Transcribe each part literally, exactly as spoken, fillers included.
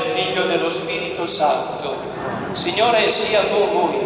Figlio e dello Spirito Santo. Signore sia con voi.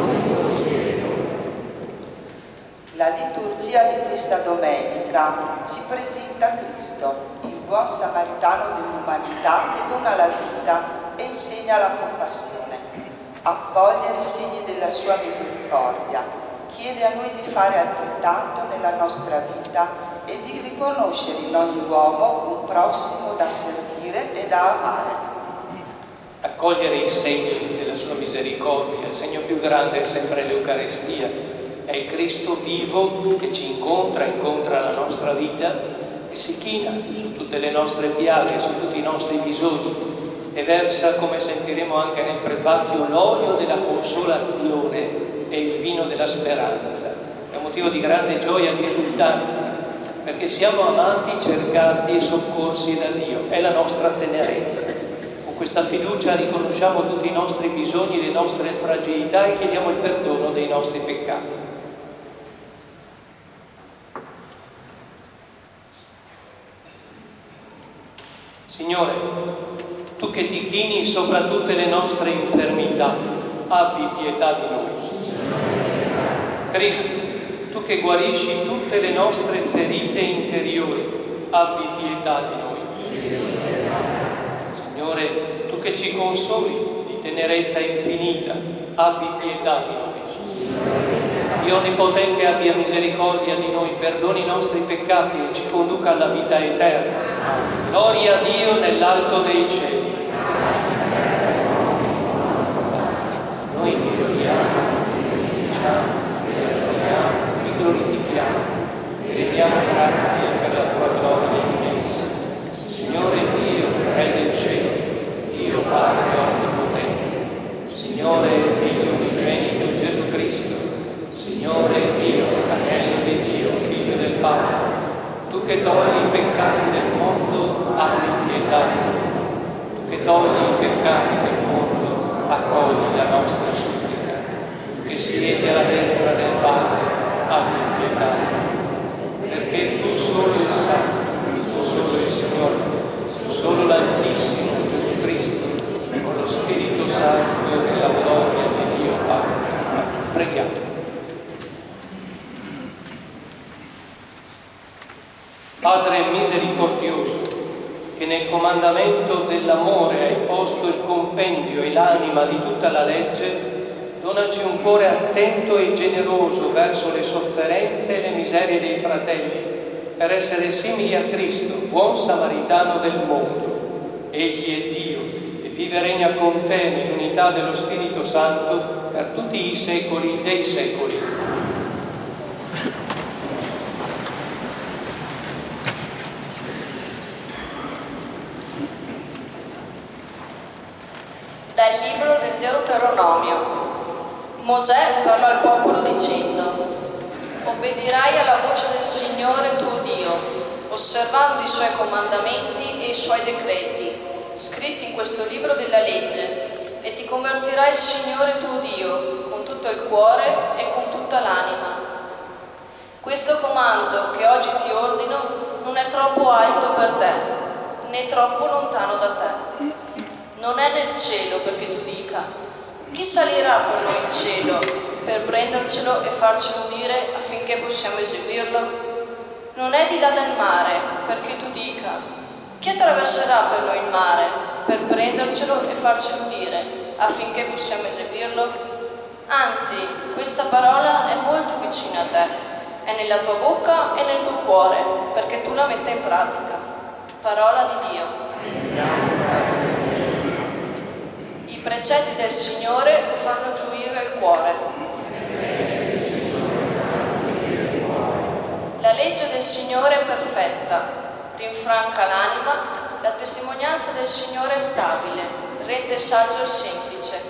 La liturgia di questa domenica ci presenta Cristo, il buon samaritano dell'umanità che dona la vita e insegna la compassione. Accoglie i segni della sua misericordia, chiede a noi di fare altrettanto nella nostra vita e di riconoscere in ogni uomo un prossimo da servire e da amare. Accogliere i segni della sua misericordia, il segno più grande è sempre l'Eucaristia, è il Cristo vivo che ci incontra, incontra la nostra vita e si china su tutte le nostre piaghe, su tutti i nostri bisogni e versa, come sentiremo anche nel prefazio, l'olio della consolazione e il vino della speranza. È un motivo di grande gioia e di esultanza, perché siamo amati, cercati e soccorsi da Dio, è la nostra tenerezza. Con questa fiducia riconosciamo tutti i nostri bisogni, le nostre fragilità e chiediamo il perdono dei nostri peccati. Signore, Tu che ti chini sopra tutte le nostre infermità, abbi pietà di noi. Cristo, Tu che guarisci tutte le nostre ferite interiori, abbi pietà di noi. Signore, Tu che ci consoli di tenerezza infinita, abbi pietà di noi. Dio Onnipotente abbia misericordia di noi, perdoni i nostri peccati e ci conduca alla vita eterna. Gloria a Dio nell'alto dei cieli. Noi ti gloriamo, ti benediciamo, ti adoriamo, ti glorifichiamo, ti rendiamo grazie per la tua gloria immensa. Signore Dio, Re del cielo, Dio Padre Onnipotente, Signore Figlio unigenito Gesù Cristo, Signore Dio, Agnello di Dio, Figlio del Padre, Tu che togli i peccati del mondo, abbi pietà di noi. Tu che togli i peccati del mondo, accogli la nostra supplica. Tu che siedi alla destra del Padre, abbi pietà di noi. Perché Tu solo il Santo, Tu solo il Signore, Tu solo l'Altissimo Gesù Cristo, con lo Spirito Santo e nella gloria di Dio Padre. Preghiamo. Padre misericordioso, che nel comandamento dell'amore hai posto il compendio e l'anima di tutta la legge, donaci un cuore attento e generoso verso le sofferenze e le miserie dei fratelli, per essere simili a Cristo, buon samaritano del mondo. Egli è Dio e vive e regna con te nell'unità dello Spirito Santo per tutti i secoli dei secoli. Dal libro del Deuteronomio. Mosè parlò al popolo dicendo: obbedirai alla voce del Signore tuo Dio, osservando i suoi comandamenti e i suoi decreti, scritti in questo libro della legge, e ti convertirai al Signore tuo Dio con tutto il cuore e con tutta l'anima. Questo comando che oggi ti ordino non è troppo alto per te, né troppo lontano da te. Non è nel cielo perché tu dica: chi salirà per noi in cielo per prendercelo e farcelo udire affinché possiamo eseguirlo? Non è di là del mare perché tu dica: chi attraverserà per noi il mare per prendercelo e farcelo udire affinché possiamo eseguirlo? Anzi, questa parola è molto vicina a te, è nella tua bocca e nel tuo cuore, perché tu la metta in pratica. Parola di Dio. I precetti del Signore fanno gioire il cuore. La legge del Signore è perfetta, rinfranca l'anima, la testimonianza del Signore è stabile, rende saggio il semplice.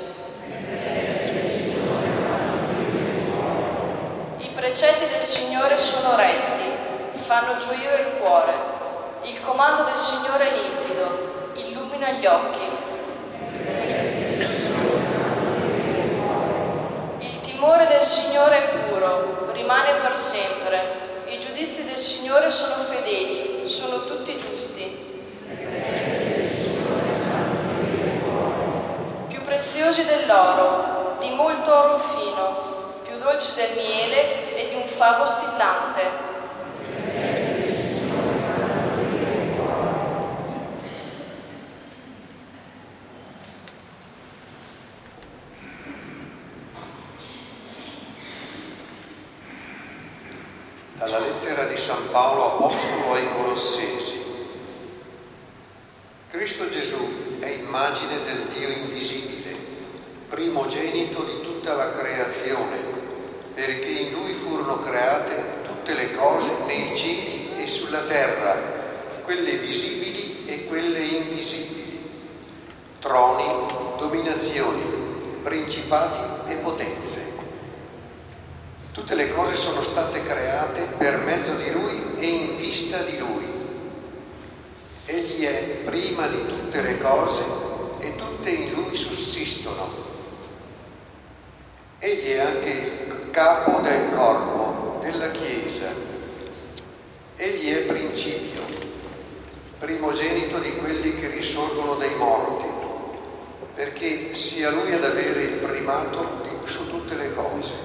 I precetti del Signore sono retti, fanno gioire il cuore. Il comando del Signore è limpido, illumina gli occhi. Il timore del Signore è puro, rimane per sempre. I giudizi del Signore sono fedeli, sono tutti giusti. preziosi dell'oro, di molto oro fino, più dolci del miele e di un favo stillante. Dalla lettera di San Paolo Apostolo ai Colossesi. Cristo Gesù è immagine del Dio invisibile, primogenito di tutta la creazione, perché in Lui furono create tutte le cose nei cieli e sulla terra, quelle visibili e quelle invisibili, troni, dominazioni, principati e potenze. Tutte le cose sono state create per mezzo di Lui e in vista di Lui. Egli è prima di tutte le cose e tutte in Lui sussistono. Egli è anche il capo del corpo, della Chiesa. Egli è principio, primogenito di quelli che risorgono dai morti, perché sia Lui ad avere il primato di, su tutte le cose.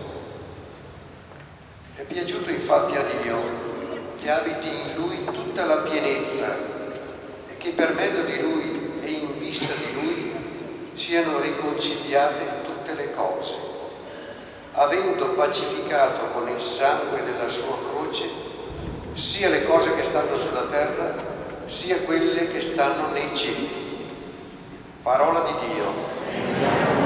È piaciuto infatti a Dio che abiti in Lui tutta la pienezza e che per mezzo di Lui e in vista di Lui siano riconciliate tutte le cose, avendo pacificato con il sangue della sua croce sia le cose che stanno sulla terra sia quelle che stanno nei cieli. Parola di Dio.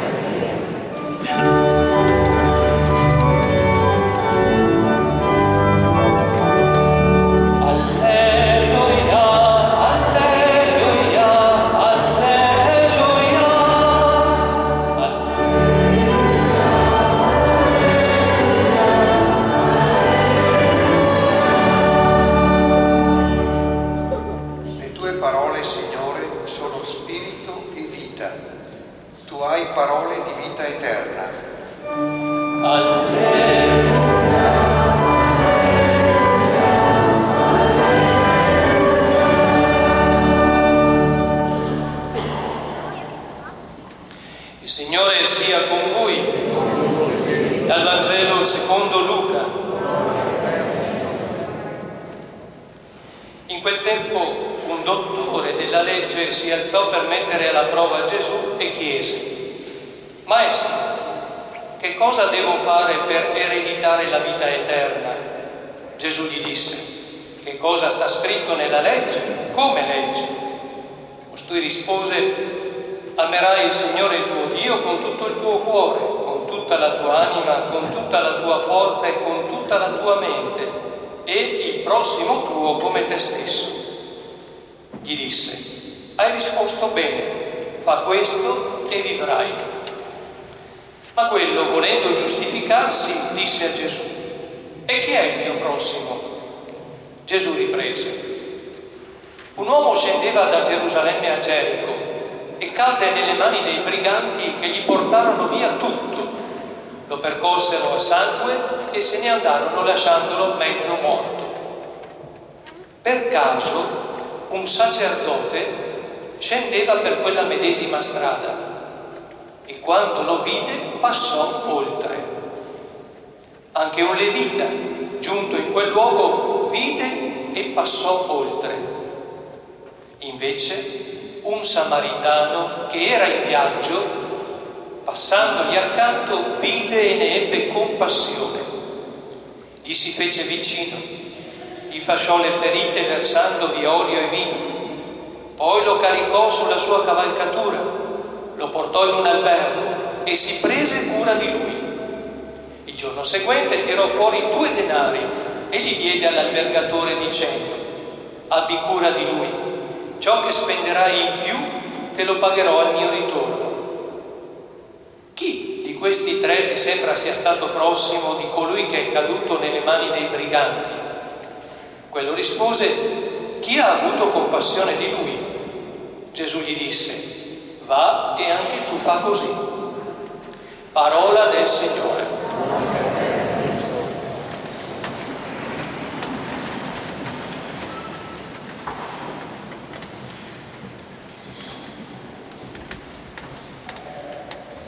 In quel tempo un dottore della legge si alzò per mettere alla prova Gesù e chiese: Maestro, che cosa devo fare per ereditare la vita eterna? Gesù gli disse: che cosa sta scritto nella legge? Come legge? Costui rispose: amerai il Signore tuo Dio con tutto il tuo cuore, con tutta la tua anima, con tutta la tua forza e con tutta la tua mente, e il prossimo tuo come te stesso. Gli disse: hai risposto bene, fa questo e vivrai. Ma quello, volendo giustificarsi, disse a Gesù: e chi è il mio prossimo? Gesù riprese: un uomo scendeva da Gerusalemme a Gerico e cadde nelle mani dei briganti che gli portarono via tutto. Lo percossero a sangue e se ne andarono lasciandolo mezzo morto. Per caso un sacerdote scendeva per quella medesima strada e quando lo vide passò oltre. Anche un levita, giunto in quel luogo, vide e passò oltre. Invece un samaritano che era in viaggio, passandogli accanto, vide e ne ebbe compassione. Gli si fece vicino, gli fasciò le ferite versandovi olio e vino, poi lo caricò sulla sua cavalcatura, lo portò in un albergo e si prese cura di lui. Il giorno seguente tirò fuori due denari e li diede all'albergatore dicendo: abbi cura di lui, ciò che spenderai in più te lo pagherò al mio ritorno. Chi di questi tre ti sembra sia stato prossimo di colui che è caduto nelle mani dei briganti? Quello rispose: chi ha avuto compassione di lui? Gesù gli disse: va e anche tu fa così. Parola del Signore.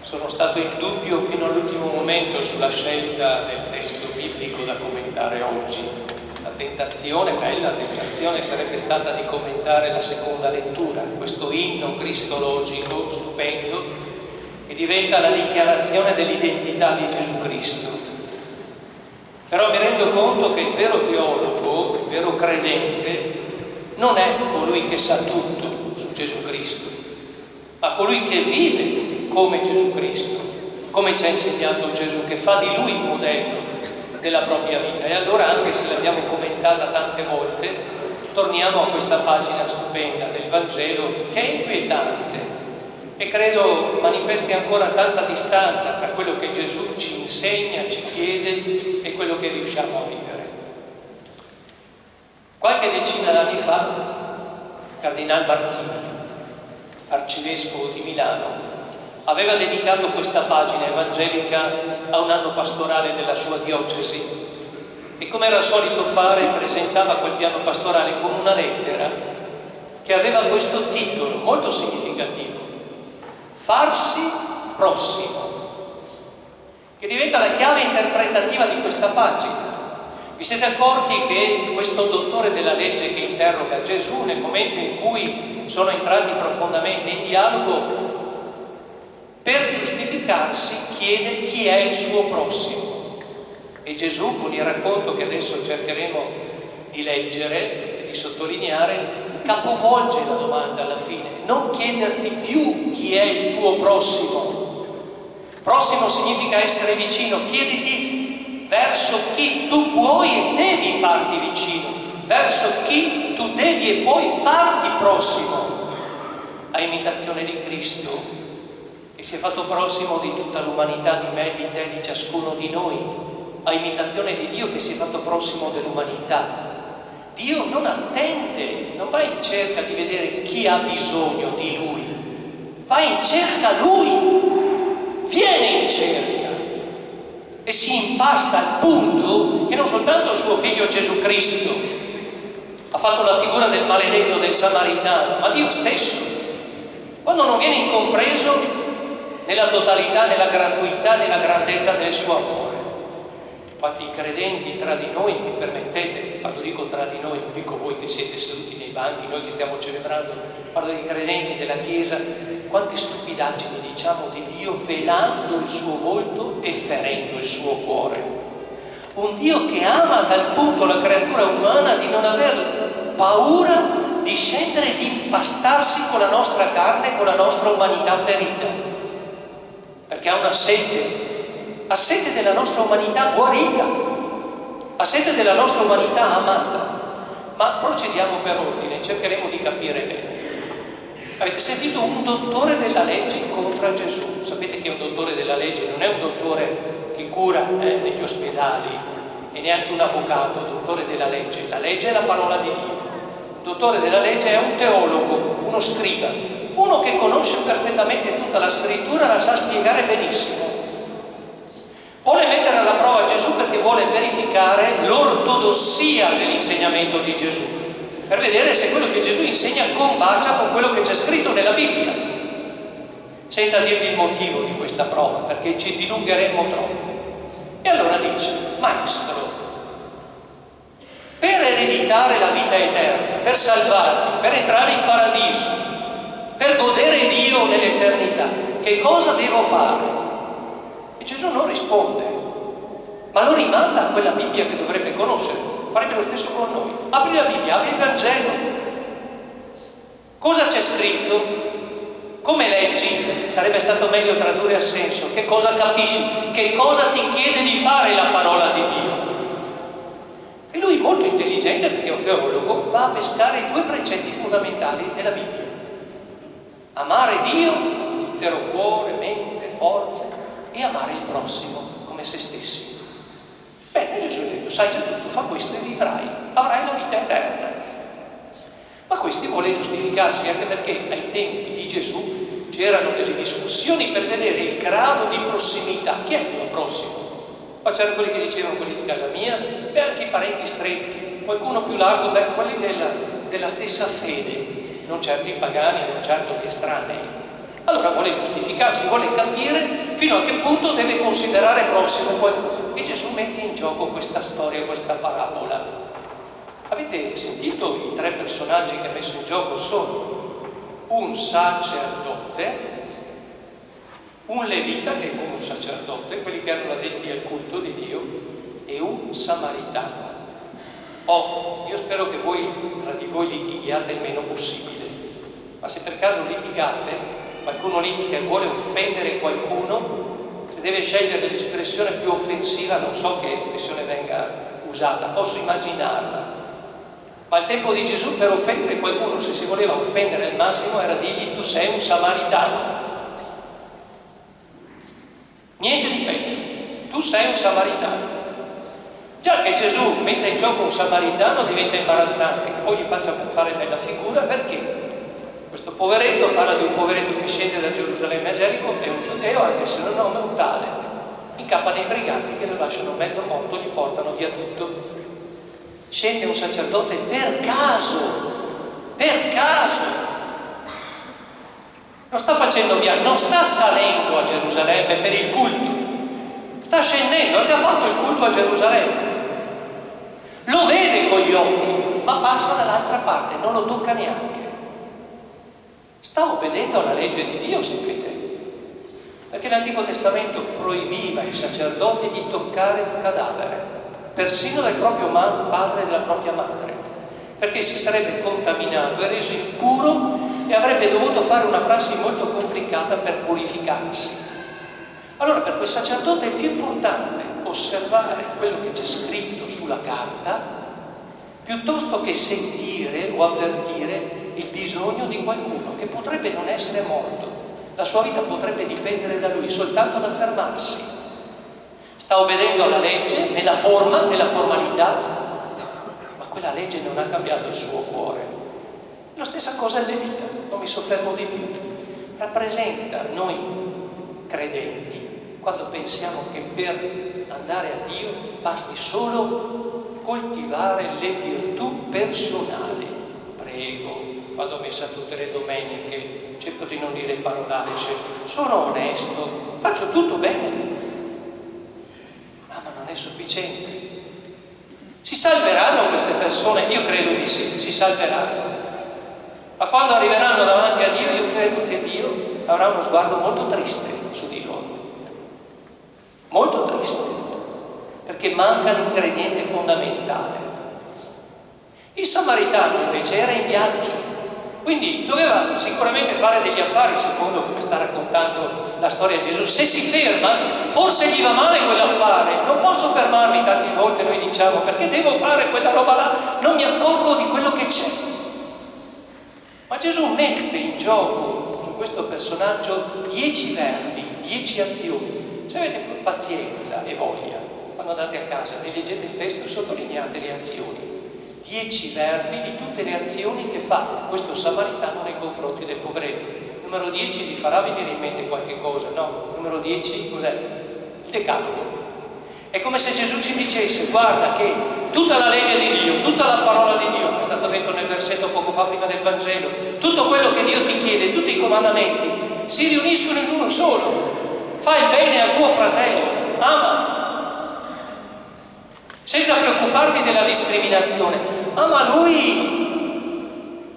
Sono stato in dubbio fino all'ultimo momento sulla scelta del testo biblico da commentare oggi. La tentazione, bella tentazione, sarebbe stata di commentare la seconda lettura, questo inno cristologico stupendo che diventa la dichiarazione dell'identità di Gesù Cristo. Però mi rendo conto che il vero teologo, il vero credente, non è colui che sa tutto su Gesù Cristo, ma colui che vive come Gesù Cristo, come ci ha insegnato Gesù, che fa di lui il modello della propria vita. E allora, anche se l'abbiamo commentata tante volte, torniamo a questa pagina stupenda del Vangelo che è inquietante e credo manifesti ancora tanta distanza tra quello che Gesù ci insegna, ci chiede e quello che riusciamo a vivere. Qualche decina d'anni fa, Cardinal Martini, arcivescovo di Milano, aveva dedicato questa pagina evangelica a un anno pastorale della sua diocesi e, come era solito fare, presentava quel piano pastorale con una lettera che aveva questo titolo molto significativo: Farsi prossimo, che diventa la chiave interpretativa di questa pagina. Vi siete accorti che questo dottore della legge che interroga Gesù, nel momento in cui sono entrati profondamente in dialogo, per giustificarsi chiede chi è il suo prossimo? E Gesù, con il racconto che adesso cercheremo di leggere e di sottolineare, capovolge la domanda alla fine: non chiederti più chi è il tuo prossimo. Prossimo significa essere vicino, chiediti verso chi tu puoi e devi farti vicino, verso chi tu devi e puoi farti prossimo, a imitazione di Cristo, che si è fatto prossimo di tutta l'umanità, di me, di te, di ciascuno di noi, a imitazione di Dio che si è fatto prossimo dell'umanità. Dio non attende, non va in cerca di vedere chi ha bisogno di Lui, va in cerca Lui, viene in cerca e si impasta al punto che non soltanto il suo figlio Gesù Cristo ha fatto la figura del maledetto, del samaritano, ma Dio stesso, quando non viene incompreso nella totalità, nella gratuità, nella grandezza del suo amore. Infatti i credenti tra di noi, mi permettete, quando dico tra di noi, non dico voi che siete seduti nei banchi, noi che stiamo celebrando, parlo dei credenti della Chiesa, quante stupidaggini diciamo di Dio velando il suo volto e ferendo il suo cuore. Un Dio che ama a tal punto la creatura umana di non aver paura di scendere e di impastarsi con la nostra carne, con la nostra umanità ferita. Perché ha una sete, ha sete della nostra umanità guarita, ha sete della nostra umanità amata. Ma procediamo per ordine, cercheremo di capire bene. Avete sentito un dottore della legge incontra Gesù? Sapete che un dottore della legge non è un dottore che cura eh, negli ospedali e neanche un avvocato, dottore della legge. La legge è la parola di Dio. Il dottore della legge è un teologo, uno scriba, uno che conosce perfettamente tutta la scrittura, la sa spiegare benissimo. Vuole mettere alla prova Gesù perché vuole verificare l'ortodossia dell'insegnamento di Gesù, per vedere se quello che Gesù insegna combacia con quello che c'è scritto nella Bibbia, senza dirvi il motivo di questa prova, perché ci dilungheremmo troppo. E allora dice: Maestro, per ereditare la vita eterna, per salvarti, per entrare in paradiso, per godere Dio nell'eternità, che cosa devo fare? E Gesù non risponde, ma lo rimanda a quella Bibbia che dovrebbe conoscere. Farebbe lo stesso con noi. Apri la Bibbia, apri il Vangelo. Cosa c'è scritto? Come leggi? Sarebbe stato meglio tradurre a senso. Che cosa capisci? Che cosa ti chiede di fare la parola di Dio? E lui, molto intelligente, perché è un teologo, va a pescare i due precetti fondamentali della Bibbia: amare Dio, intero cuore, mente, forze, e amare il prossimo come se stessi. Bene, Gesù ha detto: sai già tutto, fa questo e vivrai, avrai la vita eterna. Ma questi vuole giustificarsi, anche perché ai tempi di Gesù c'erano delle discussioni per vedere il grado di prossimità. Chi è il mio prossimo? Ma c'erano quelli che dicevano quelli di casa mia e anche i parenti stretti, qualcuno più largo, beh, quelli della, della stessa fede, non certo i pagani, non certo gli estranei. Allora vuole giustificarsi, vuole capire fino a che punto deve considerare prossimo qualcuno. E Gesù mette in gioco questa storia, questa parabola. Avete sentito i tre personaggi che ha messo in gioco? Sono un sacerdote, un levita che è come un sacerdote, quelli che erano addetti al culto di Dio, e un samaritano. Oh, io spero che voi tra di voi litighiate il meno possibile, ma se per caso litigate, qualcuno litiga e vuole offendere qualcuno, se deve scegliere l'espressione più offensiva, non so che espressione venga usata, posso immaginarla, ma al tempo di Gesù per offendere qualcuno, se si voleva offendere al massimo, era dirgli tu sei un samaritano. Niente di peggio, tu sei un samaritano. Già che Gesù mette in gioco un samaritano diventa imbarazzante, che poi gli faccia fare bella figura, perché questo poveretto parla di un poveretto che scende da Gerusalemme a Gerico, è un giudeo, anche se non nome un tale, incappa nei briganti che lo lasciano mezzo morto, gli portano via tutto. Scende un sacerdote per caso, per caso, non sta facendo via, non sta salendo a Gerusalemme per il culto, sta scendendo, ha già fatto il culto a Gerusalemme, lo vede con gli occhi, ma passa dall'altra parte, non lo tocca neanche. Sta obbedendo alla legge di Dio, sapete? Perché l'Antico Testamento proibiva ai sacerdoti di toccare un cadavere, persino del proprio padre e della propria madre, perché si sarebbe contaminato e reso impuro e avrebbe dovuto fare una prassi molto complicata per purificarsi. Allora per quel sacerdote è più importante osservare quello che c'è scritto sulla carta piuttosto che sentire o avvertire il bisogno di qualcuno che potrebbe non essere morto. La sua vita potrebbe dipendere da lui soltanto da fermarsi. Sta obbedendo alla legge nella forma, nella formalità, ma quella legge non ha cambiato il suo cuore. La stessa cosa è levita, non mi soffermo di più. Rappresenta noi credenti quando pensiamo che per andare a Dio basti solo coltivare le virtù personali. Prego, vado a messa tutte le domeniche, cerco di non dire parolacce, sono onesto, faccio tutto bene. Ah, ma non è sufficiente. Si salveranno queste persone? Io credo di sì, si salveranno. Ma quando arriveranno davanti a Dio, io credo che Dio avrà uno sguardo molto triste su di loro. Molto triste, perché manca l'ingrediente fondamentale. Il samaritano invece era in viaggio, quindi doveva sicuramente fare degli affari, secondo come sta raccontando la storia di Gesù. Se si ferma, forse gli va male quell'affare. Non posso fermarmi, tante volte noi diciamo, perché devo fare quella roba là, non mi accorgo di quello che c'è. Ma Gesù mette in gioco su questo personaggio dieci verbi, dieci azioni. Se avete pazienza e voglia, quando andate a casa, rileggete il testo e sottolineate le azioni. Dieci verbi di tutte le azioni che fa questo samaritano nei confronti del poveretto. Numero dieci vi farà venire in mente qualche cosa, no? Numero dieci cos'è? Il decalogo. È come se Gesù ci dicesse, guarda che tutta la legge di Dio, tutta la parola di Dio, è stato detto nel versetto poco fa prima del Vangelo, tutto quello che Dio ti chiede, tutti i comandamenti, si riuniscono in uno solo. Fai il bene al tuo fratello, ama, senza preoccuparti della discriminazione. Ah, ma lui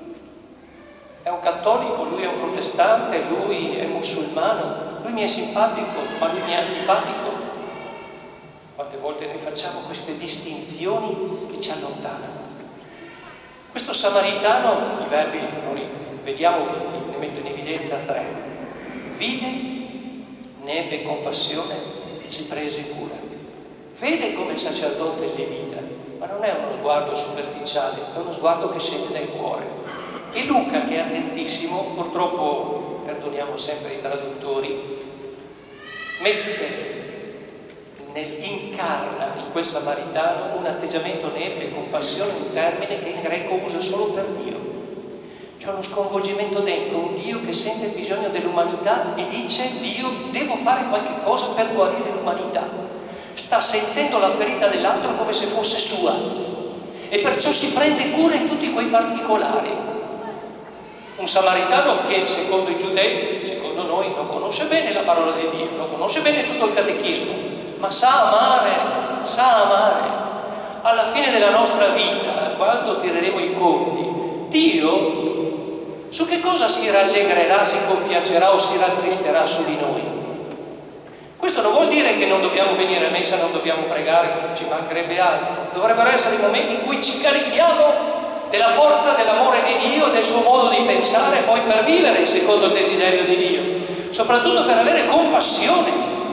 è un cattolico, lui è un protestante, lui è musulmano, lui mi è simpatico, ma lui mi è antipatico. Quante volte noi facciamo queste distinzioni che ci allontanano. Questo samaritano, i verbi non li vediamo tutti, ne metto in evidenza tre. Vide, ne ebbe compassione, si prese cura. Vede come il sacerdote è levita, ma non è uno sguardo superficiale, è uno sguardo che scende dal cuore. E Luca, che è attentissimo, purtroppo perdoniamo sempre i traduttori, mette nel, incarna in quel samaritano un atteggiamento, ne ebbe compassione, un termine che in greco usa solo per Dio. C'è uno sconvolgimento dentro, un Dio che sente il bisogno dell'umanità e dice: Dio, devo fare qualche cosa per guarire l'umanità. Sta sentendo la ferita dell'altro come se fosse sua e perciò si prende cura in tutti quei particolari. Un samaritano che secondo i giudei, secondo noi non conosce bene la parola di Dio, non conosce bene tutto il catechismo, ma sa amare, sa amare. Alla fine della nostra vita, quando tireremo i conti, Dio su che cosa si rallegrerà, si compiacerà o si rattristerà su di noi? Questo non vuol dire che non dobbiamo venire a messa, non dobbiamo pregare, ci mancherebbe altro. Dovrebbero essere i momenti in cui ci carichiamo della forza dell'amore di Dio, del suo modo di pensare, poi per vivere secondo il desiderio di Dio, soprattutto per avere compassione.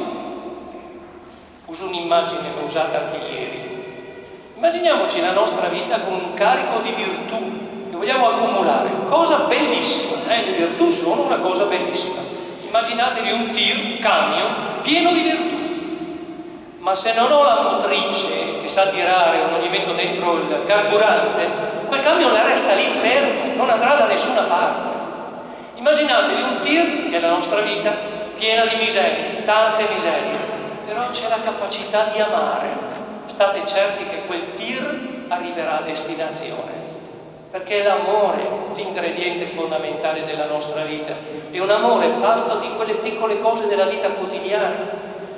Uso un'immagine che ho usata anche ieri. Immaginiamoci la nostra vita con un carico di virtù che vogliamo accumulare, cosa bellissima, eh? Le virtù sono una cosa bellissima. Immaginatevi un tir, un camion pieno di virtù, ma se non ho la motrice che sa tirare o non gli metto dentro il carburante, quel camion resta lì fermo, non andrà da nessuna parte. Immaginatevi un tir, che è la nostra vita, piena di miserie, tante miserie, però c'è la capacità di amare. State certi che quel tir arriverà a destinazione, perché è l'amore l'ingrediente fondamentale della nostra vita, è un amore fatto di quelle piccole cose della vita quotidiana.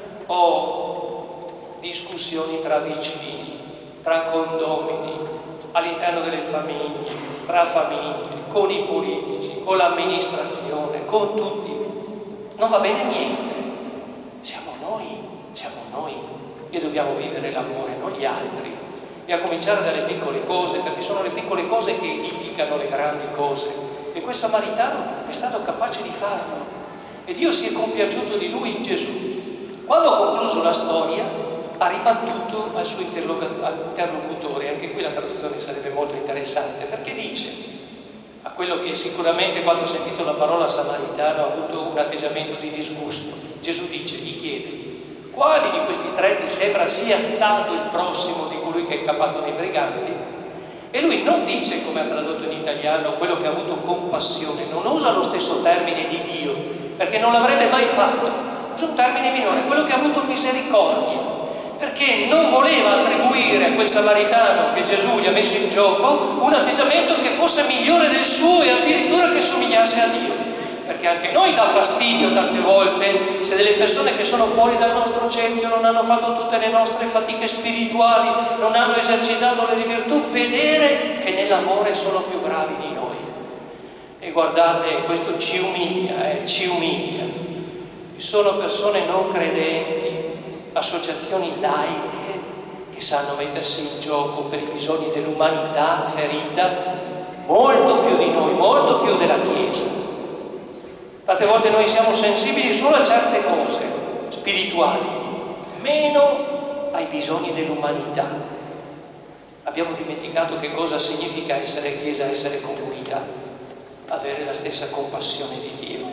Ho discussioni tra vicini, tra condomini, all'interno delle famiglie, tra famiglie, con i politici, con l'amministrazione, con tutti. Non va bene niente. Siamo noi, siamo noi. E dobbiamo vivere l'amore, non gli altri. E a cominciare dalle piccole cose, perché sono le piccole cose che edificano le grandi cose. E quel samaritano è stato capace di farlo. E Dio si è compiaciuto di lui in Gesù. Quando ha concluso la storia, ha ribattuto al suo interlocutore. Anche qui la traduzione sarebbe molto interessante, perché dice a quello che sicuramente quando ha sentito la parola samaritano ha avuto un atteggiamento di disgusto. Gesù dice, gli chiede: quali di questi tre ti sembra sia stato il prossimo di colui che è incappato nei briganti? E lui non dice, come ha tradotto in italiano, quello che ha avuto compassione, non usa lo stesso termine di Dio, perché non l'avrebbe mai fatto, usa un termine minore, quello che ha avuto misericordia, perché non voleva attribuire a quel samaritano che Gesù gli ha messo in gioco un atteggiamento che fosse migliore del suo e addirittura che somigliasse a Dio. Perché anche noi dà fastidio tante volte se delle persone che sono fuori dal nostro cerchio non hanno fatto tutte le nostre fatiche spirituali, non hanno esercitato le virtù, vedere che nell'amore sono più bravi di noi. E guardate, questo ci umilia, eh, ci umilia. Ci sono persone non credenti, associazioni laiche che sanno mettersi in gioco per i bisogni dell'umanità ferita, molto più di noi, molto più della Chiesa. Tante volte noi siamo sensibili solo a certe cose spirituali, meno ai bisogni dell'umanità. Abbiamo dimenticato che cosa significa essere Chiesa, essere comunità, avere la stessa compassione di Dio.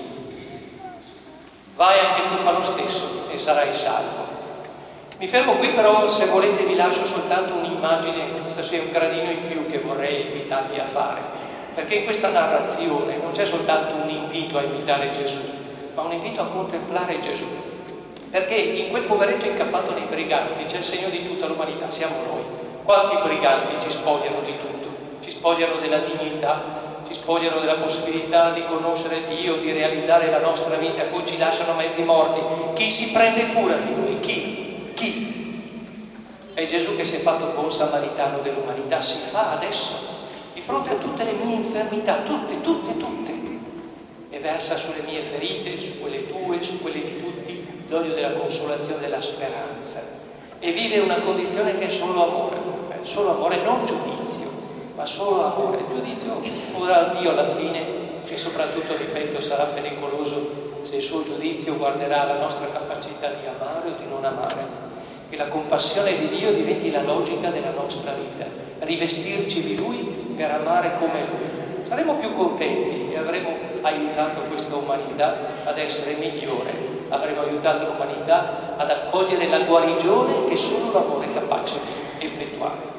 Vai anche tu, fa lo stesso e sarai salvo. Mi fermo qui, però se volete vi lascio soltanto un'immagine, questo sia un gradino in più che vorrei invitarvi a fare. Perché in questa narrazione non c'è soltanto un invito a imitare Gesù, ma un invito a contemplare Gesù. Perché in quel poveretto incappato nei briganti c'è il segno di tutta l'umanità, siamo noi. Quanti briganti ci spogliano di tutto? Ci spogliano della dignità, ci spogliano della possibilità di conoscere Dio, di realizzare la nostra vita, poi ci lasciano mezzi morti. Chi si prende cura di noi? Chi? Chi? È Gesù che si è fatto buon samaritano dell'umanità, si fa adesso. Di fronte a tutte le mie infermità, tutte, tutte, tutte, e versa sulle mie ferite, su quelle tue, su quelle di tutti, l'olio della consolazione, della speranza, e vive una condizione che è solo amore, solo amore, non giudizio, ma solo amore. Il giudizio ora Dio alla fine, e soprattutto, ripeto, sarà pericoloso se il suo giudizio guarderà la nostra capacità di amare o di non amare. Che la compassione di Dio diventi la logica della nostra vita, rivestirci di Lui per amare come Lui. Saremo più contenti e avremo aiutato questa umanità ad essere migliore, avremo aiutato l'umanità ad accogliere la guarigione che solo l'amore è capace di effettuare.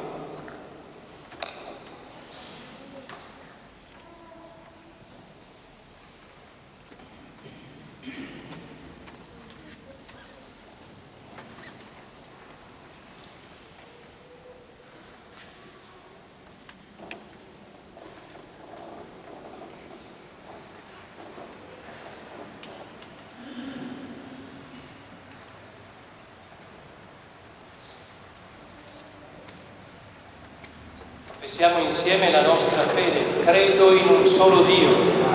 Siamo insieme la nostra fede. Credo in un solo Dio.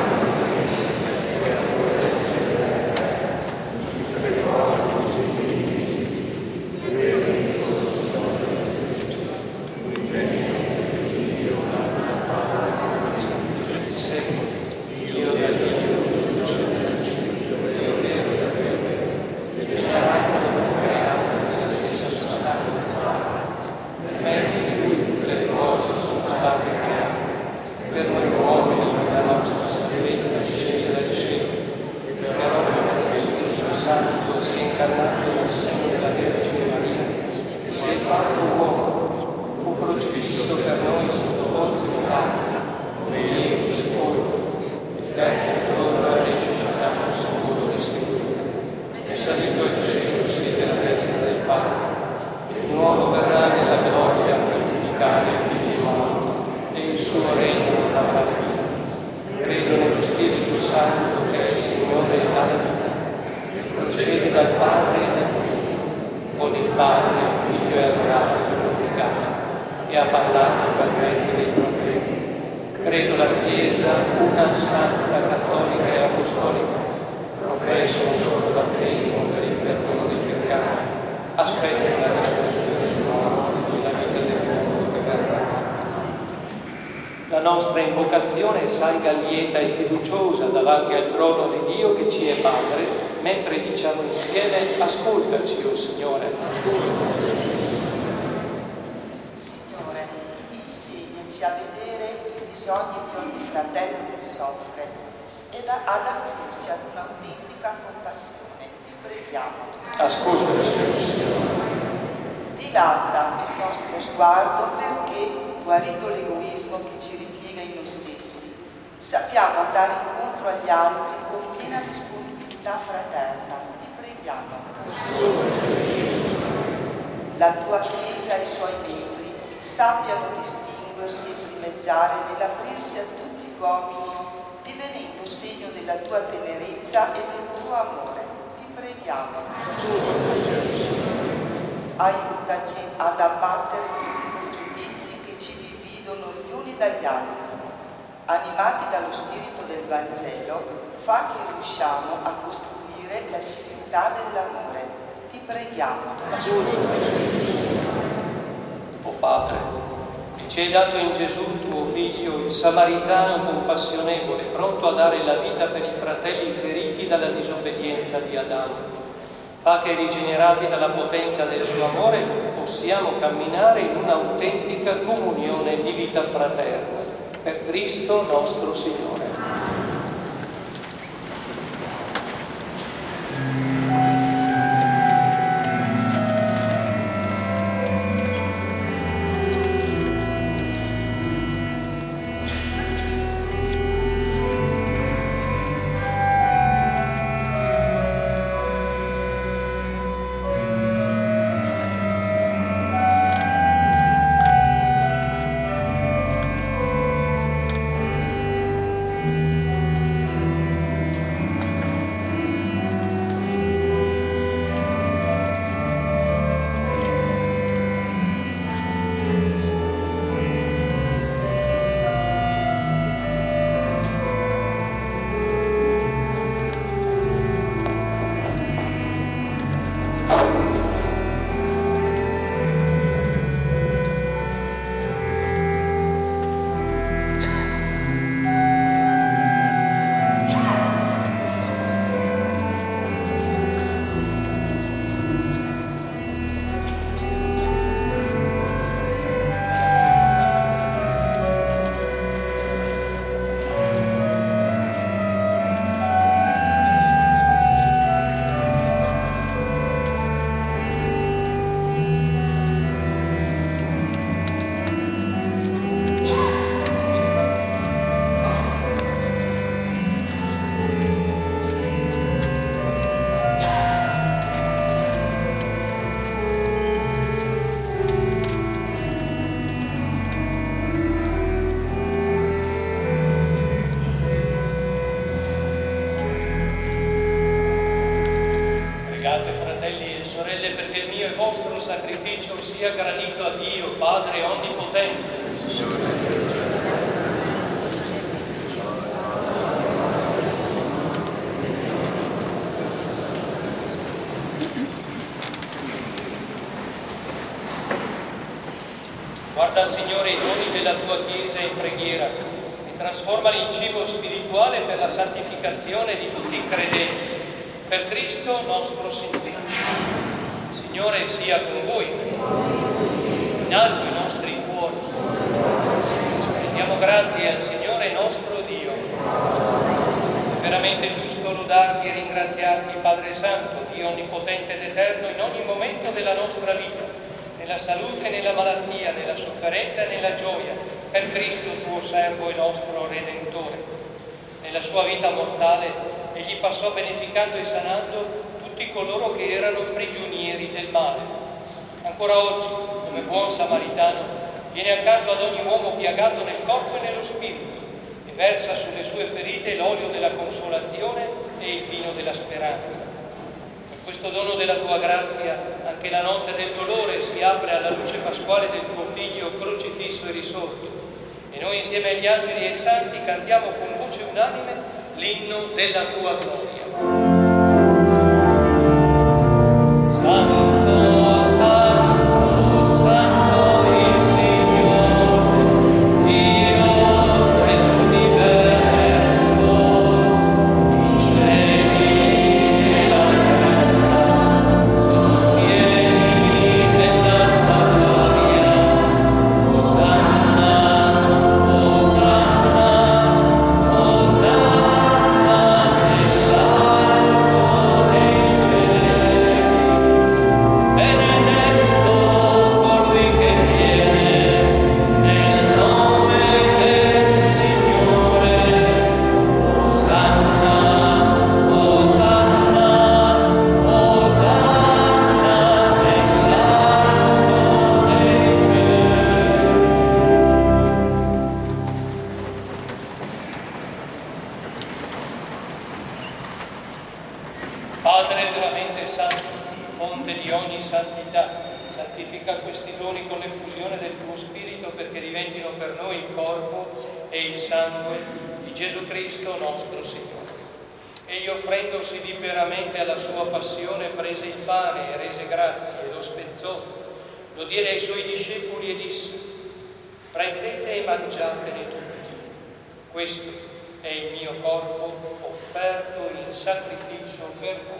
Salga lieta e fiduciosa davanti al trono di Dio che ci è Padre, mentre diciamo insieme: ascoltaci, o Signore. Signore, insegnaci a vedere i bisogni di ogni fratello che soffre ed ad aprirci ad un'autentica compassione. Ti preghiamo. Ascoltaci, o Signore. Dilata il nostro sguardo perché, guarito l'egoismo che ci ripiega in noi stessi, sappiamo andare incontro agli altri con piena disponibilità fraterna. Ti preghiamo. La tua Chiesa e i suoi membri sappiano distinguersi e primeggiare nell'aprirsi a tutti gli uomini, divenendo segno della tua tenerezza e del tuo amore. Ti preghiamo. Aiutaci ad abbattere tutti i pregiudizi che ci dividono gli uni dagli altri. Animati dallo spirito del Vangelo, fa che riusciamo a costruire la civiltà dell'amore. Ti preghiamo. O Padre, che ci hai dato in Gesù, tuo Figlio, il Samaritano compassionevole, pronto a dare la vita per i fratelli feriti dalla disobbedienza di Adamo, fa che, rigenerati dalla potenza del suo amore, possiamo camminare in un'autentica comunione di vita fraterna. Per Cristo nostro Signore. sorelle, perché il mio e vostro sacrificio sia gradito a Dio, Padre Onnipotente. Guarda, Signore, i doni della tua Chiesa in preghiera e trasformali in cibo spirituale per la santificazione di tutti i credenti. Per Cristo nostro Signore. Signore sia con voi. In alto i nostri cuori. Rendiamo grazie al Signore nostro Dio. È veramente giusto lodarti e ringraziarti, Padre Santo, Dio onnipotente ed eterno, in ogni momento della nostra vita, nella salute e nella malattia, nella sofferenza e nella gioia, per Cristo tuo servo e nostro Redentore. Nella sua vita mortale egli passò beneficando e sanando tutti coloro che erano prigionieri del male. Ancora oggi, come buon samaritano, viene accanto ad ogni uomo piagato nel corpo e nello spirito e versa sulle sue ferite l'olio della consolazione e il vino della speranza. Per questo dono della tua grazia, anche la notte del dolore si apre alla luce pasquale del tuo Figlio crocifisso e risorto. E noi insieme agli angeli e ai santi cantiamo con voce unanime l'inno della tua gloria. Santo, santo, santo il Signore, Dio dell'universo, i cieli e la terra sono pieni della tua gloria. Osanna, Osanna, Osanna. Padre veramente santo, fonte di ogni santità, santifica questi doni con l'effusione del tuo Spirito perché diventino per noi il corpo e il sangue di Gesù Cristo nostro Signore. Egli offrendosi liberamente alla sua passione prese il pane e rese grazie e lo spezzò, lo diede ai suoi discepoli e disse: prendete e mangiatene tutti, questo è il mio corpo offerto in sacrificio per voi.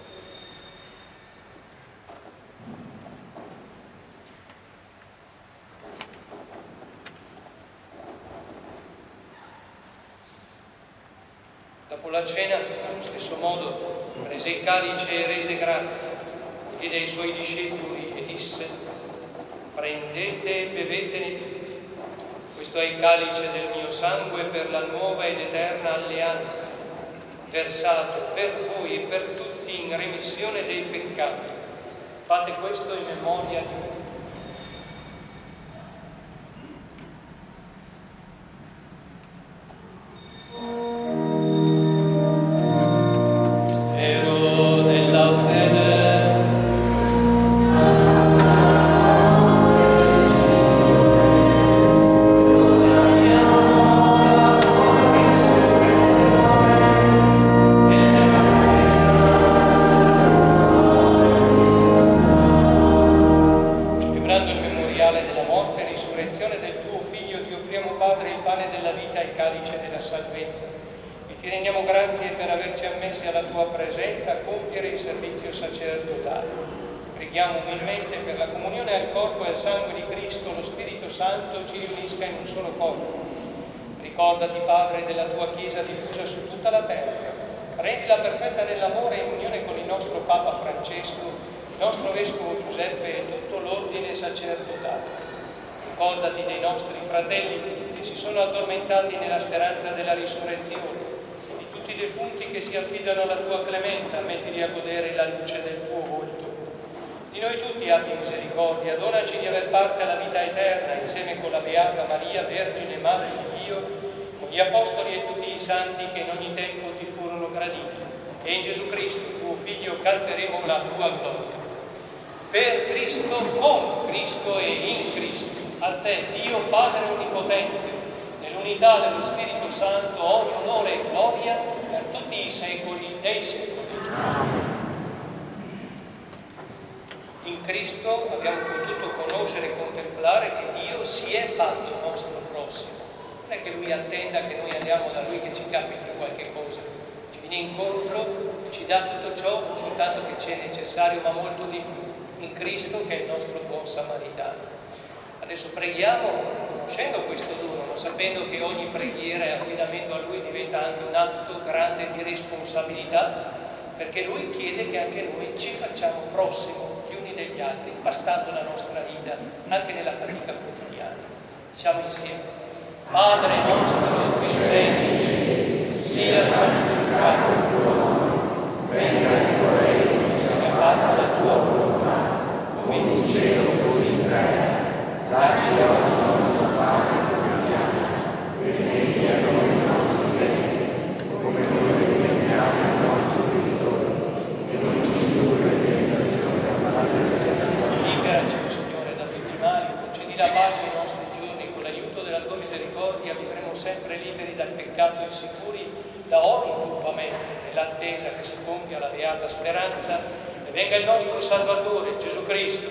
Dopo la cena, allo stesso modo, prese il calice e rese grazie, diede ai suoi discepoli e disse: prendete e bevetene tutti. Questo è il calice del mio sangue per la nuova ed eterna alleanza, versato per voi e per tutti in remissione dei peccati. Fate questo in memoria di me. Mistero della fede. Preghiamo umilmente per la comunione al corpo e al sangue di Cristo, lo Spirito Santo ci riunisca in un solo corpo. Ricordati, Padre, della tua Chiesa diffusa su tutta la terra. Rendila perfetta nell'amore in unione con il nostro Papa Francesco, il nostro Vescovo Giuseppe e tutto l'ordine sacerdotale. Ricordati dei nostri fratelli che si sono addormentati nella speranza della risurrezione e di tutti i defunti che si affidano alla tua clemenza, mettili a godere la luce del tuo volto. Di noi tutti abbi misericordia, donaci di aver parte alla vita eterna insieme con la Beata Maria, Vergine Madre di Dio, con gli Apostoli e tutti i Santi che in ogni tempo ti furono graditi. E in Gesù Cristo, tuo Figlio, canteremo la tua gloria. per Cristo, con Cristo e in Cristo. A te, Dio Padre Onnipotente, nell'unità dello Spirito Santo, ogni onore e gloria per tutti i secoli dei secoli. In Cristo abbiamo potuto conoscere e contemplare che Dio si è fatto il nostro prossimo. Non è che Lui attenda che noi andiamo da Lui che ci capiti qualche cosa. Ci viene incontro, ci dà tutto ciò, non soltanto che ci è necessario, ma molto di più, in Cristo che è il nostro buon samaritano. Adesso preghiamo conoscendo questo dono, ma sapendo che ogni preghiera e affidamento a Lui diventa anche un atto grande di responsabilità, perché Lui chiede che anche noi ci facciamo prossimo gli uni degli altri, impastando la nostra vita anche nella fatica quotidiana. Diciamo insieme: Padre nostro che sei nei cieli, sia santificato il tuo nome, venga il tuo regno, sia fatta la tua volontà, come in cielo così in terra. Dacci oggi il nostro pane quotidiano, e rimetti a noi i nostri debiti, come noi rimettiamo ai nostri debitori, e non ci indurre in tentazione, ma liberaci, Signore, da tutti i mali, concedi la pace ai nostri giorni, con l'aiuto della tua misericordia vivremo sempre liberi dal peccato e sicuri da ogni turbamento, nell'attesa che si compia la beata speranza e venga il nostro Salvatore, Gesù Cristo.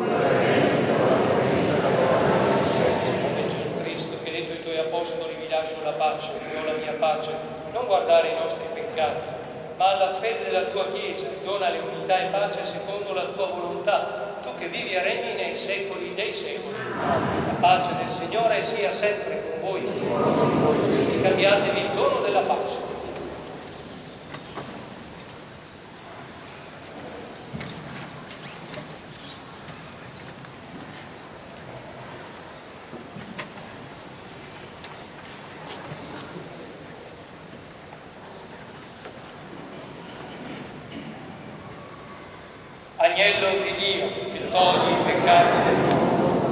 Apostoli, vi lascio la pace, vi do la mia pace, non guardare i nostri peccati, ma alla fede della tua Chiesa, donale unità e pace secondo la tua volontà, tu che vivi e regni nei secoli dei secoli. La pace del Signore sia sempre con voi. Scambiatevi il dono della pace. Agnello di Dio, che toglie i peccati del mondo.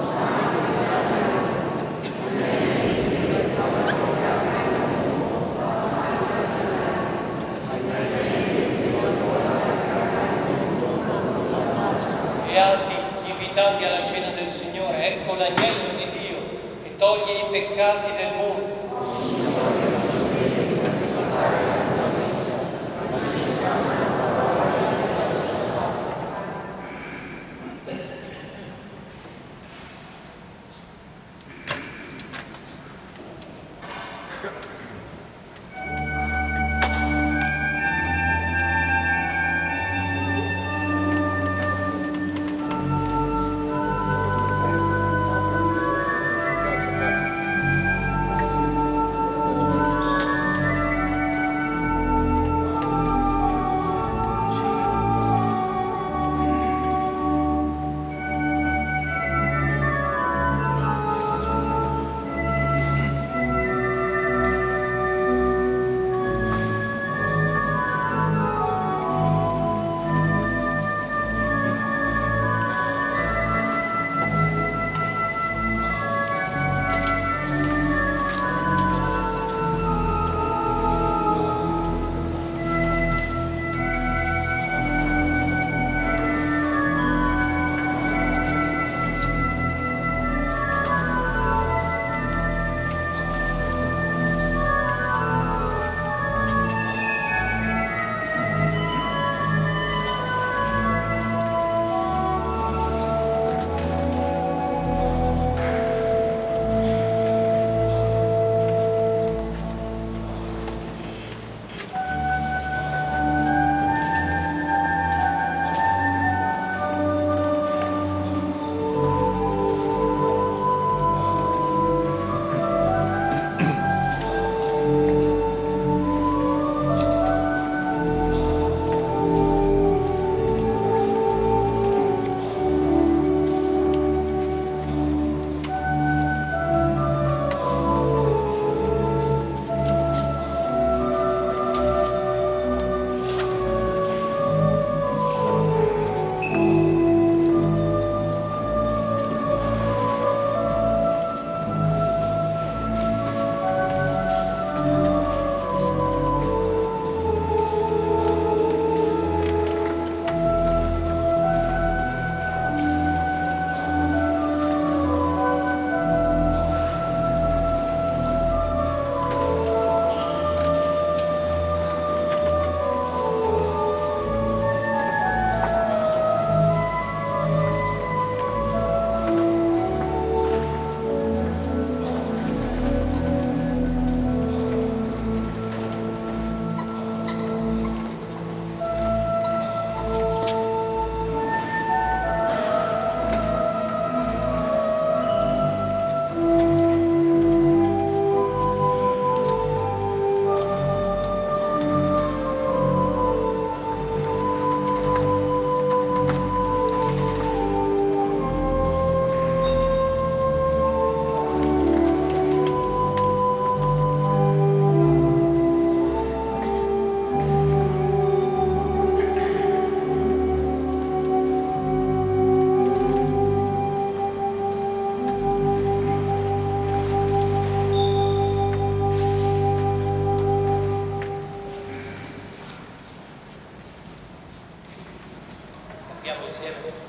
Beati gli invitati alla cena del Signore, ecco l'agnello di Dio, che toglie i peccati del mondo. Andiamo insieme.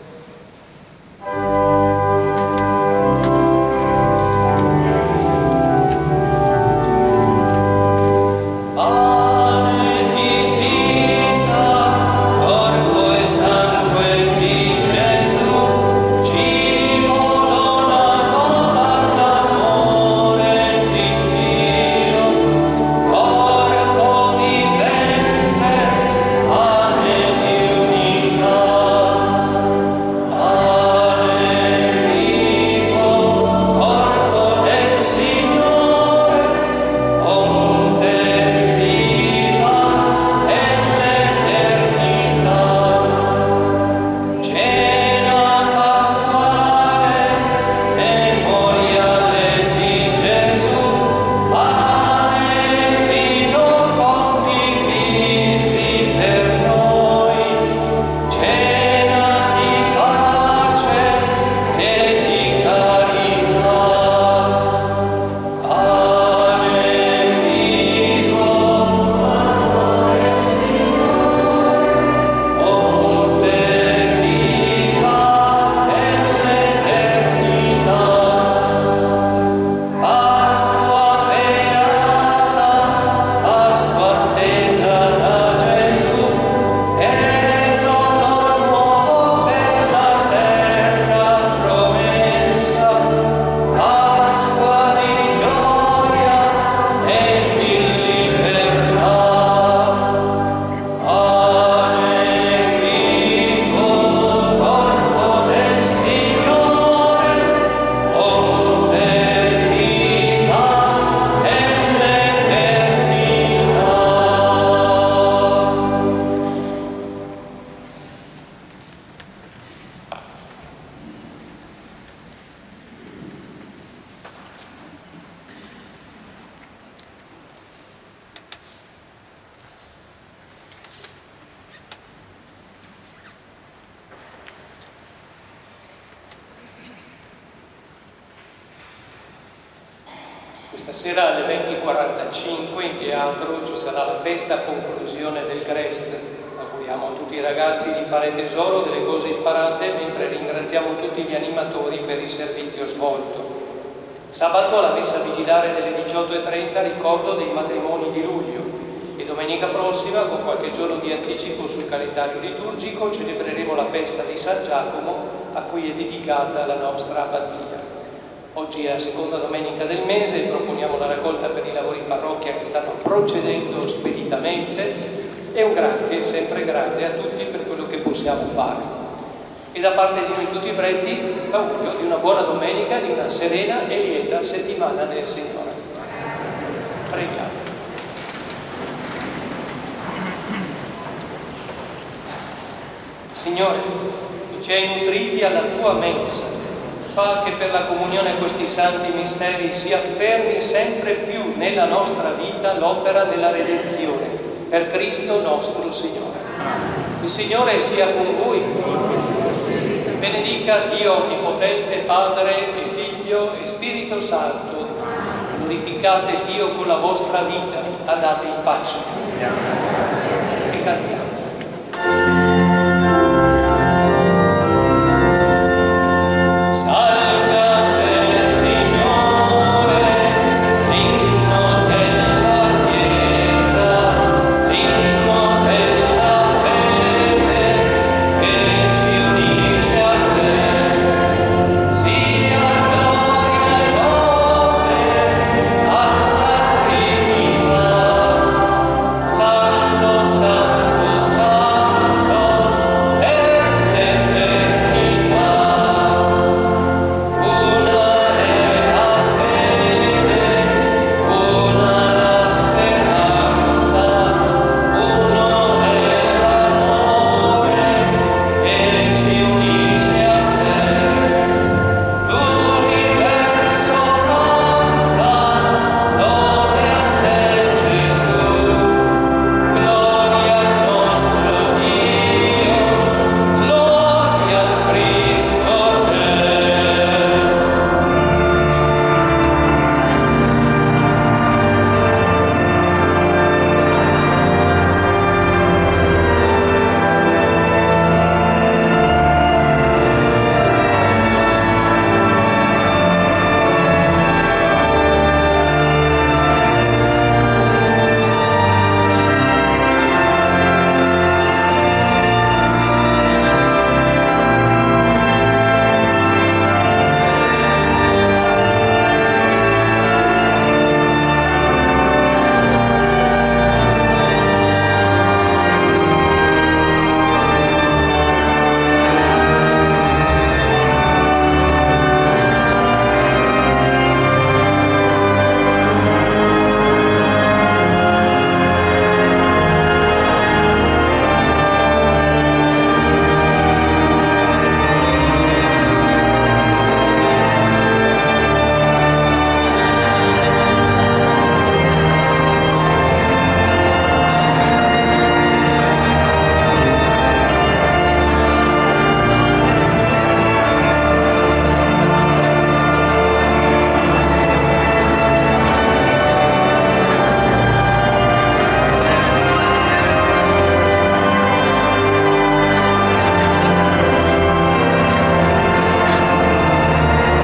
Stasera alle venti e quarantacinque in teatro ci sarà la festa a conclusione del Grest. Auguriamo a tutti i ragazzi di fare tesoro delle cose imparate mentre ringraziamo tutti gli animatori per il servizio svolto. Sabato alla messa vigilare delle diciotto e trenta ricordo dei matrimoni di luglio e domenica prossima, con qualche giorno di anticipo sul calendario liturgico, celebreremo la festa di San Giacomo a cui è dedicata la nostra abbazia. Oggi è la seconda domenica del mese e proponiamo la raccolta per i lavori in parrocchia che stanno procedendo speditamente e un grazie sempre grande a tutti per quello che possiamo fare. E da parte di noi tutti bretti l'augurio di una buona domenica, di una serena e lieta settimana nel Signore. Preghiamo. Signore, che ci hai nutriti alla tua mensa, fa che per la comunione a questi santi misteri si affermi sempre più nella nostra vita l'opera della redenzione, per Cristo nostro Signore. Il Signore sia con voi. Benedica Dio Onnipotente, Padre e Figlio e Spirito Santo. Glorificate Dio con la vostra vita. Andate in pace.